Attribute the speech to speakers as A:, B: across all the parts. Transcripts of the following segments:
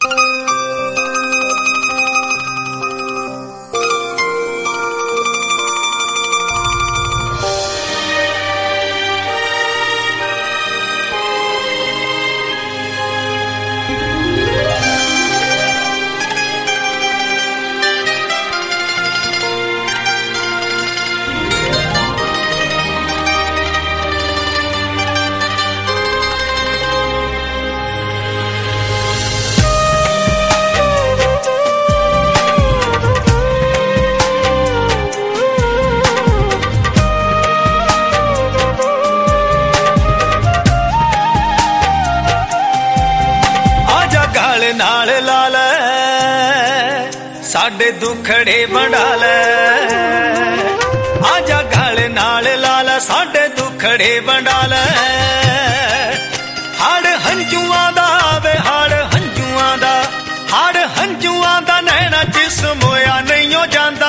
A: नाल ला ले साडे दुखड़े वंडा ले, आजा गल नाल ला ले साडे दुखड़े वंडा ले। हाड़ हंजुआं दा वे हाड़ हंजुआं दा, हाड़ हंजुआं दा नैना जिस्म होया नहीं हो जांदा।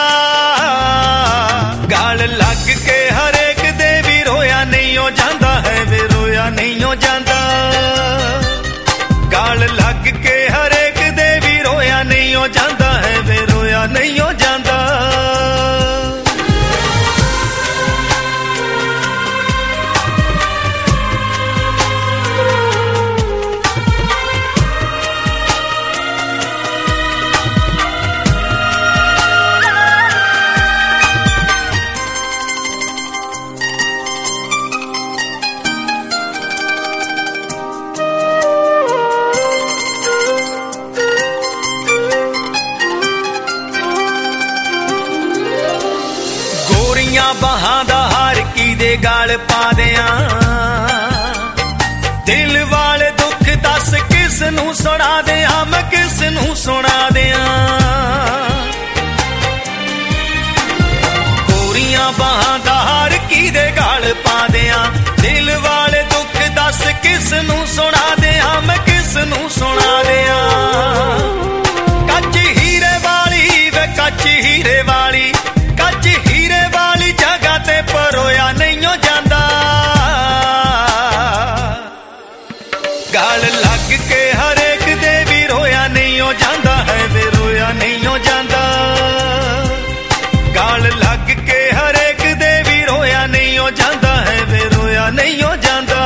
A: गल लग के हरेक दे भी रोया नहीं हो जांदा है, वे रोया नहीं हो जांदा। गल लग के हरेक दे भी रोया नहीं हो जांदा है, वे रोया नहीं हो जांदा। बाहां दा हार की दे गाल पा दियां, दिल वाले दुख दस किस नू सुना दियां, मैं किस नू सुना दियां। गोरियां बाहां दा हार की दे गाल पा दियां, दिल वाले दुख दस किस नू सुना दियां, मैं किस नू सुना दियां। कच्च हीरे वाली वे कच्च हीरे वाली, कच्च हीरे वाली जगह ते परोया नहीं हो जांदा। गल लग के हरेक दे भी रोया नहीं हो जांदा है, वे रोया नहीं हो जांदा। गल लग के हरेक दे भी रोया नहीं हो जांदा है, वे रोया नहीं हो जांदा।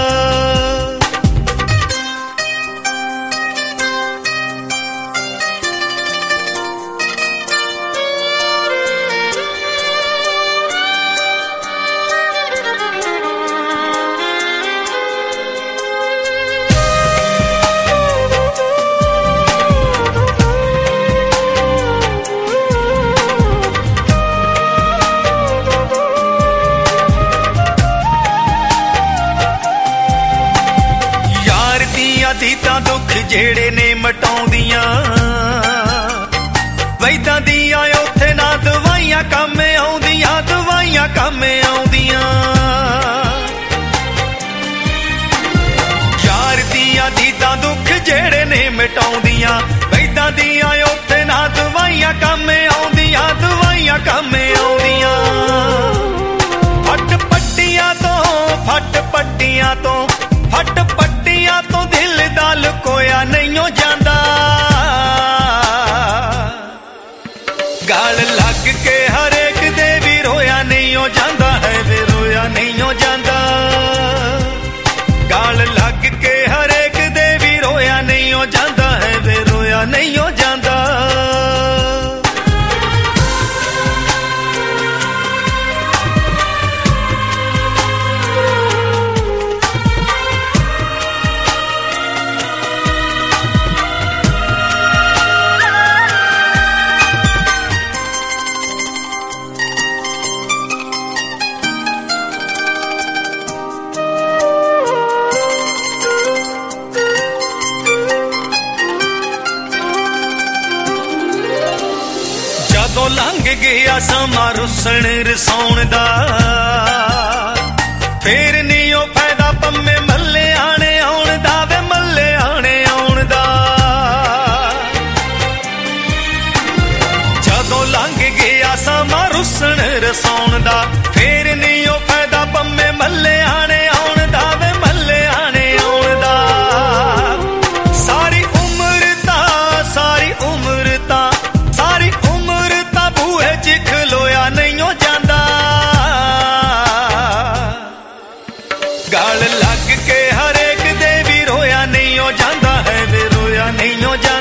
A: दीता दुख जेड़े ने मटाउंदियां, वैदां दियां उत्थे ना दवाइयां कम आउंदियां, दवाइयां कम आउंदियां। यार दियां दीता दुख जेड़े ने मटाउंदियां, वैदां दियां उत्थे ना दवाइयां कम आउंदियां, दवाइयां कम आउंदियां। फट पट्टियां तो फट पट्टियां तो फट पट्टियां तो दिल दा लुकोया नहीं हो जांदा। गल लग के हरेक दे भी रोया नहीं हो जांदा है, वे रोया नहीं हो जांदा। गल लग के हरेक दे भी रोया नहीं हो जांदा है, वे रोया नहीं हो जांदा। लंघ गया समा रुसण रसाउण दा, फेर नहीं ओ फायदा पम्मे मल्ले आने आउण दा, वे मल्ले आने आउण दा। जदों लंघ गया समा रुसण रसाउण दा, फेर नहीं ओ फायदा पम्मे मल्ले आने आउण दा, वे मल्ले आने आउण दा। सारी उम्र दा गल लग के हरेक दे भी रोया नहीं हो जाता है वे रोया नहीं हो जाता।